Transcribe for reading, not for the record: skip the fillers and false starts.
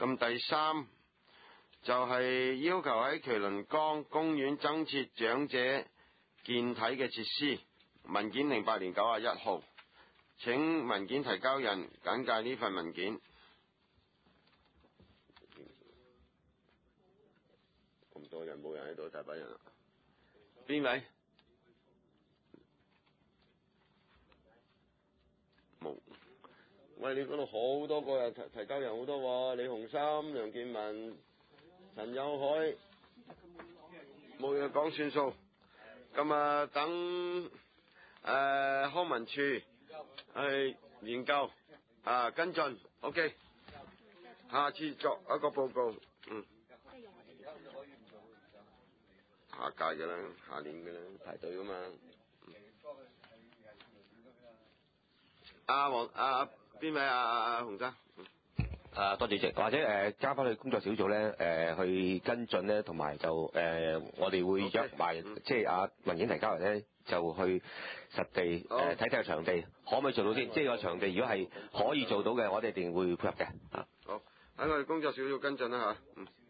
咁第三就係要求喺麒麟崗公園增設長者健體嘅設施，文件08年91號，請文件提交人簡介呢份文件。咁多人冇人喺度，大把人啦。邊位？冇。喂，你嗰度好多個人提交人好多喎，李鴻森、梁建文、陳友海，冇嘢講算數。咁啊，等康文署去研究跟進 ，OK。下次作一個報告，下屆嘅啦，下年嘅啦，排隊噶嘛。邊位洪生？ 多謝主席，或者交翻去工作小組咧，去跟進咧，同埋就我哋會約埋即係文件提交人咧，就去實地睇睇個場地可唔可以做到先。即係個場地如果係可以做到嘅，我哋一定會配合嘅。 好，喺我哋工作小組跟進啦嚇。